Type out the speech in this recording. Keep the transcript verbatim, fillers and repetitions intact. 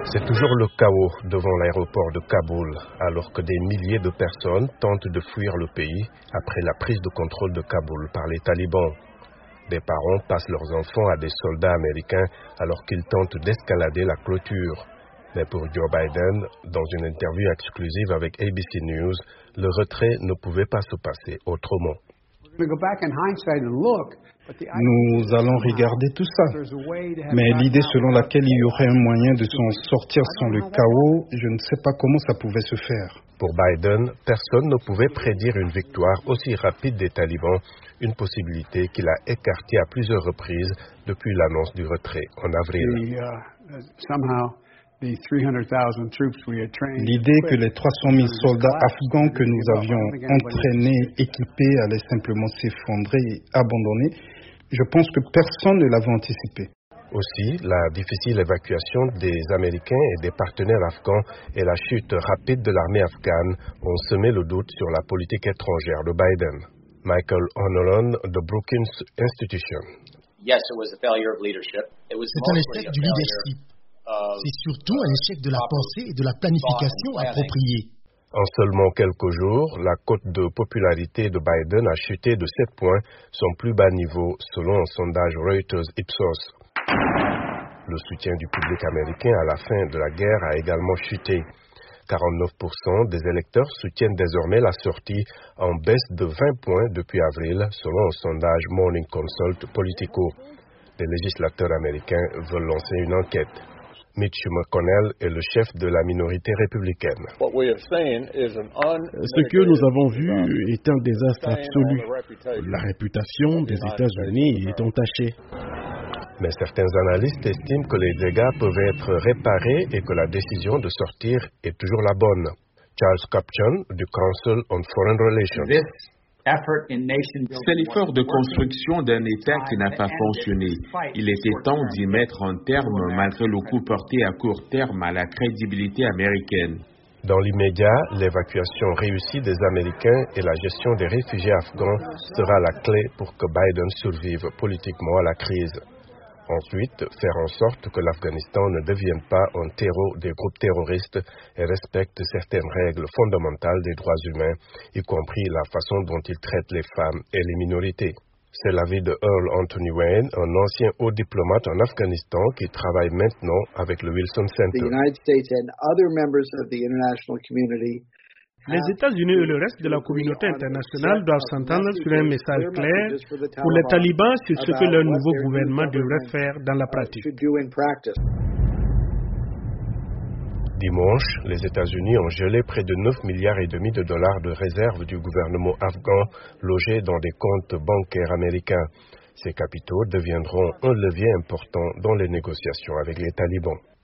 C'est toujours le chaos devant l'aéroport de Kaboul, alors que des milliers de personnes tentent de fuir le pays après la prise de contrôle de Kaboul par les talibans. Des parents passent leurs enfants à des soldats américains alors qu'ils tentent d'escalader la clôture. Mais pour Joe Biden, dans une interview exclusive avec A B C News, le retrait ne pouvait pas se passer autrement. Nous allons regarder tout ça. Mais l'idée selon laquelle il y aurait un moyen de s'en sortir sans le chaos, je ne sais pas comment ça pouvait se faire. Pour Biden, personne ne pouvait prédire une victoire aussi rapide des talibans, une possibilité qu'il a écartée à plusieurs reprises depuis l'annonce du retrait en avril. L'idée que les trois cent mille soldats afghans que nous avions entraînés, équipés, allaient simplement s'effondrer et abandonner, je pense que personne ne l'avait anticipé. Aussi, la difficile évacuation des Américains et des partenaires afghans et la chute rapide de l'armée afghane ont semé le doute sur la politique étrangère de Biden. Michael O'Nolan de Brookings Institution. C'est un échec du leadership. C'est surtout un échec de la pensée et de la planification appropriée. En seulement quelques jours, la cote de popularité de Biden a chuté de sept points, son plus bas niveau selon un sondage Reuters Ipsos. Le soutien du public américain à la fin de la guerre a également chuté. quarante-neuf pour cent des électeurs soutiennent désormais la sortie, en baisse de vingt points depuis avril selon un sondage Morning Consult Politico. Les législateurs américains veulent lancer une enquête. Mitch McConnell est le chef de la minorité républicaine. Ce que nous avons vu est un désastre absolu. La réputation des États-Unis est entachée. Mais certains analystes estiment que les dégâts peuvent être réparés et que la décision de sortir est toujours la bonne. Charles Kupchan du Council on Foreign Relations. C'est l'effort de construction d'un État qui n'a pas fonctionné. Il était temps d'y mettre un terme malgré le coup porté à court terme à la crédibilité américaine. Dans l'immédiat, l'évacuation réussie des Américains et la gestion des réfugiés afghans sera la clé pour que Biden survive politiquement à la crise. Ensuite, faire en sorte que l'Afghanistan ne devienne pas un terreau des groupes terroristes et respecte certaines règles fondamentales des droits humains, y compris la façon dont ils traitent les femmes et les minorités. C'est l'avis de Earl Anthony Wayne, un ancien haut diplomate en Afghanistan qui travaille maintenant avec le Wilson Center. Les États-Unis et le reste de la communauté internationale doivent s'entendre sur un message clair pour les talibans sur ce que leur nouveau gouvernement devrait faire dans la pratique. Dimanche, les États-Unis ont gelé près de neuf milliards et demi de dollars de réserves du gouvernement afghan logés dans des comptes bancaires américains. Ces capitaux deviendront un levier important dans les négociations avec les talibans.